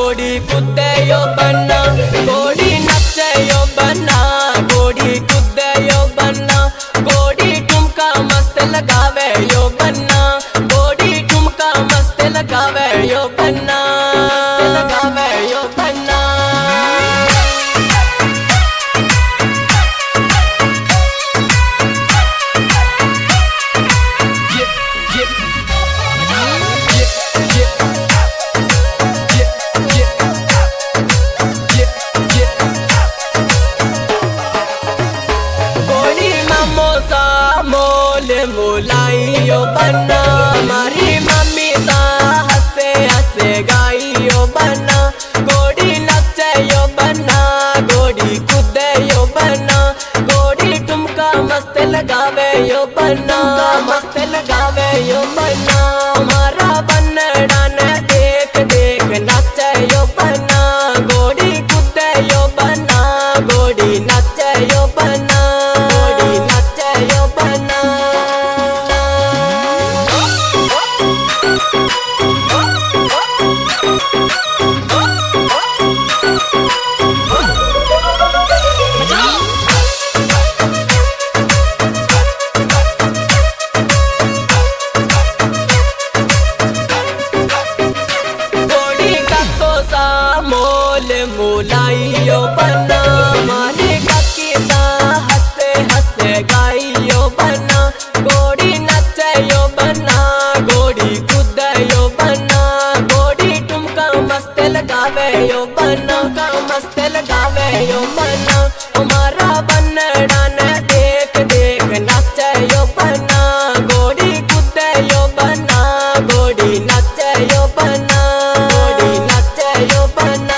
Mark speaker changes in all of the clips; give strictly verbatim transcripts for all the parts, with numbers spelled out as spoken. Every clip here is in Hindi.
Speaker 1: गोड़ी कूदे यो बना, गोड़ी नचे यो बना, गोड़ी कूदे यो बना, गोड़ी ठुमका मस्त लगावे यो बना, गोड़ी ठुमका मस्त लगावे यो बना, लगावे यो बना। मोलाई यो बना, मारी मम्मी सा हंसे हंसे गाई यो बना, गोड़ी नचे यो बना, गोड़ी कूदे यो बना, गोड़ी ठुमका मस्त लगावे यो बना, मस्त लगावे यो बना। हमारा बनड़ा ने देख देख नचे यो बना, गोड़ी कूदे यो बना, गोड़ी नचे यो बना, गोड़ी नचे यो बना। मोलाई यो बना, मारे काकी सा हंसे हंसे गाई यो बना, गोड़ी नचे यो बना, गोड़ी कूदे यो बना, गोड़ी ठुमका मस्त लगावे यो बना, का मस्त लगावे यो बना। हमारा बनड़ा ने देख देख नचे यो बना, गोड़ी कूदे यो बना, गोड़ी नचे यो बना, गोड़ी नचे यो बना।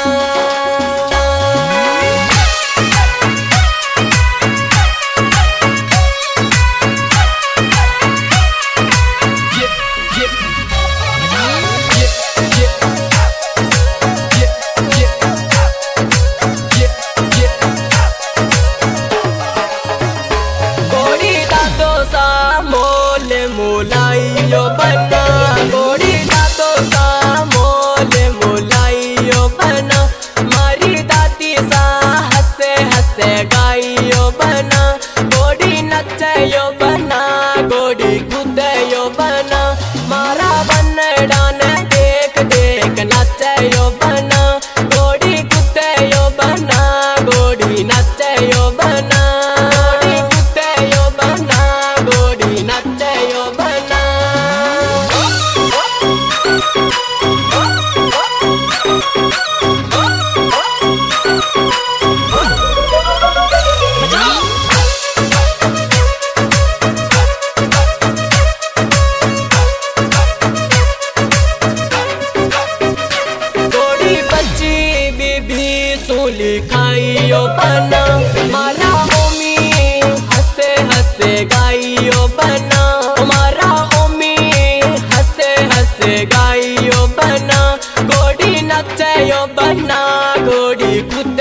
Speaker 1: मोलाई यो बना, गोड़ी दादो सा मोले मोलाई यो बना, मारी दादी सा हंसे हंसे गाई यो बना, गोड़ी नचे यो बना, गोड़ी कूदे यो बना, मारा बनड़ा ने देख देख नचे यो बना, गोड़ी कूदे यो बना, गोड़ी नचे यो बना, गोड़ी कूदे यो बना, गोड़ी नचे यो बना। सूली खाई यो बना, मारा ओमी हंसे हंसे गाई यो बना, हमारा ओमी हंसे हंसे गाई यो बना, गोड़ी नचे यो बना, गोड़ी कूदे